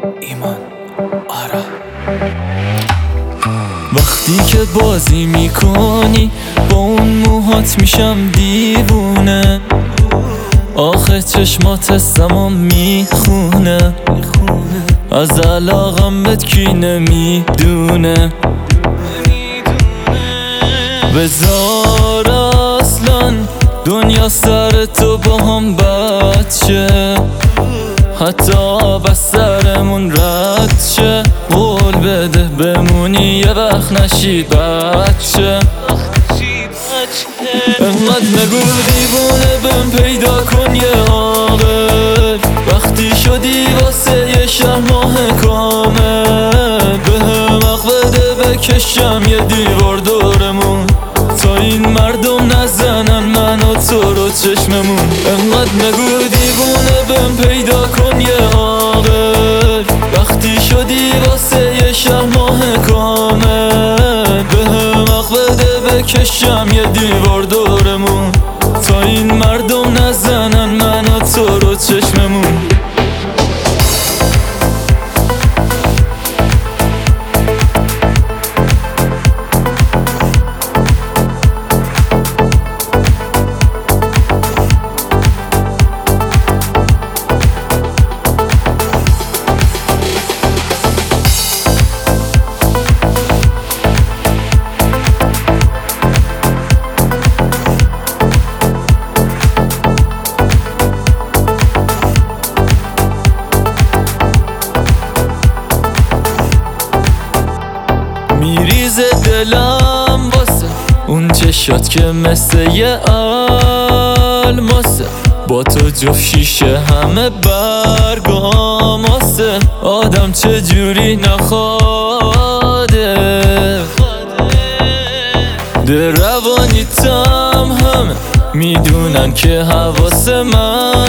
ایمان آرا. وقتی که بازی میکنی با اون موهات میشم دیوونه، آخه چشمات سمام میخونه، از علاقم بهت کی نمیدونه. بذار اصلا دنیا سر تو با هم بچه، حتی بس سرمون رد شه. قول بده بمونی یه وقت نشی بچه. انقدر نگو دیوونه بهم پیدا کن یه عاقل، وقتی شدی واسه یه شهر ماه کامل. بهم حق بده بکشم یه دیوار دورمون، تا این مردم نزنن من و تو رو چشممون. انقدر نگو دیوونه بهم پیدا کن یه عاقل، وقتی شدی واسه یه شهر ماه کامل. بهم حق بده بکشم یه دیوار دورمون، تا این مردم نزنن من و تو رو چشممون. میریزه دلم واسه اون چشات که مثل یه الماسه، با تو جفت شیشه همه برگاماسه. آدم چجوری نخواده ده روانیتم همه میدونن که حواس من